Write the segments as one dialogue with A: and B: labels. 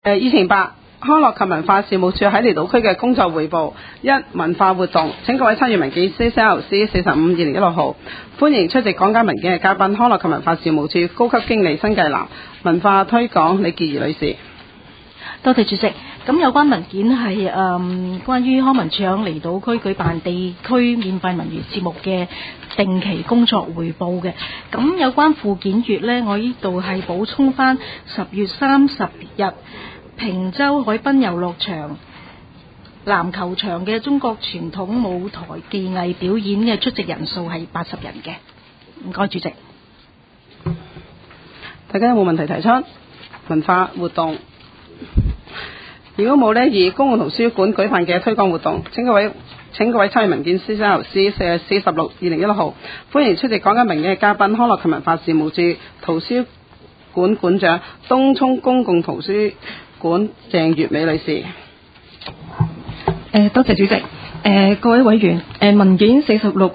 A: 議程8康樂及文化事務處喺離島區嘅工作匯報。1. 文化活動，請各位參與文件 CCLC45/2016 號。歡迎出席講解文件嘅嘉賓，康樂及文化事務處高級經理新界南文化推廣李潔儀女士。
B: 多謝主席。咁有關文件係關於康文署喺離島區舉辦地區免費文娛節目嘅定期工作匯報嘅。咁有關附件閱呢，我呢度係補充翻10月30日坪洲海濱遊樂場籃球場嘅中國傳統舞台技藝表演嘅出席人數係80人嘅。唔該主席。
A: 大家有冇問題提出？文化活動，如果冇呢，以公共圖書館舉辦嘅推廣活動，請各位參與文件 CCLC46/2016 號。歡迎出席講解文件嘅嘉賓，康樂及文化事務處圖書館館長東涌公共圖書館鄭月美女士。
C: 多謝主席。各位委員，文件46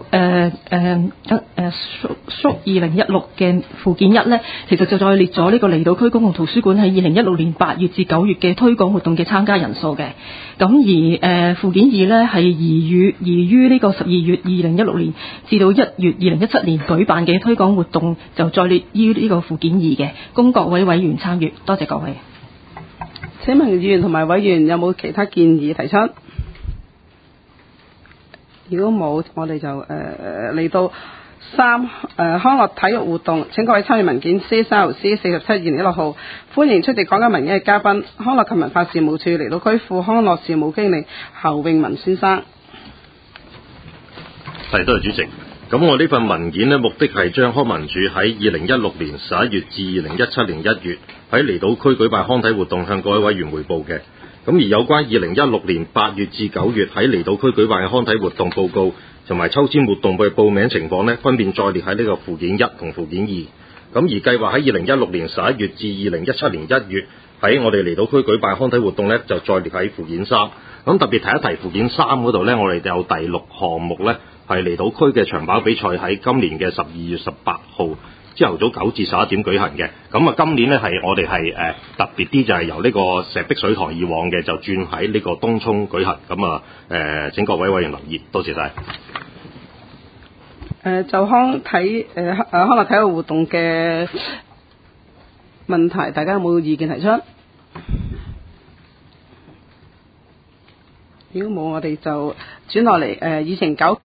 C: 屬2016嘅附件1呢，其實就再列咗呢個離島區公共圖書館喺2016年8月至9月嘅推廣活動嘅參加人數嘅。咁而附件2呢，係移於呢個12月2016年至到1月2017年舉辦嘅推廣活動，就再列於呢個附件2嘅，供各位委員參閱。多謝各位。
A: 請問議員同埋委員有冇其他建議提出？如果冇，我哋就嚟到3康樂體育活動，請各位參與文件 CCLC47/2016 號。歡迎出席講解文件嘅嘉賓，康樂及文化事務處離島區副康樂事務經理侯永文先生。
D: 係，多謝主席。咁我呢份文件呢，目的係將康文署喺2016年11月至2017年1月喺離島區舉辦康體活動向各位委員匯報嘅。咁而有關2016年8月至9月喺離島區舉辦嘅康體活動報告同埋抽籤活動嘅報名情況呢，分別載列喺呢個附件1同附件2。咁而計劃喺2016年11月至2017年1月喺我哋離島區舉辦康體活動呢，就載列喺附件3。咁特別提一提附件3嗰度呢，我哋有第6項目呢，係離島區嘅長跑比賽喺今年嘅12月18號朝頭早9至11點舉行嘅。咁啊，今年呢，係我哋係特別啲，就係由呢個石壁水塘以往嘅就轉喺呢個東涌舉行。咁啊請各位委員留意，多謝晒。
A: 就康樂體育活動嘅問題，大家有冇意見提出？如果冇，我哋就轉落嚟議程9。